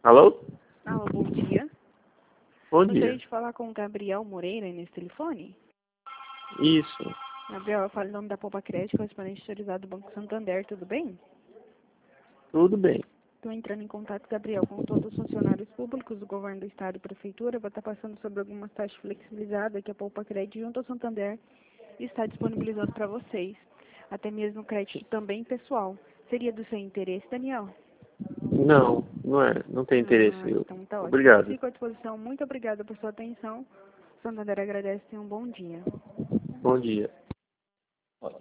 Alô? Alô, bom dia. Bom Gostaria dia. de falar com o Gabriel Moreira nesse telefone. Isso. Gabriel, eu falo em nome da Poupa Crédito, correspondente autorizado do Banco Santander, tudo bem? Tudo bem. Estou entrando em contato, Gabriel, com todos os funcionários públicos do Governo do Estado e Prefeitura. Vou estar passando sobre algumas taxas flexibilizadas que a Poupa Crédito, junto ao Santander, está disponibilizando para vocês. Até mesmo crédito também pessoal. Seria do seu interesse, Daniel? Não, não é. Não tem interesse. Então tá ótimo. Obrigado. Fico à disposição. Muito obrigada por sua atenção. O Santander agradece e tenha um bom dia. Bom dia.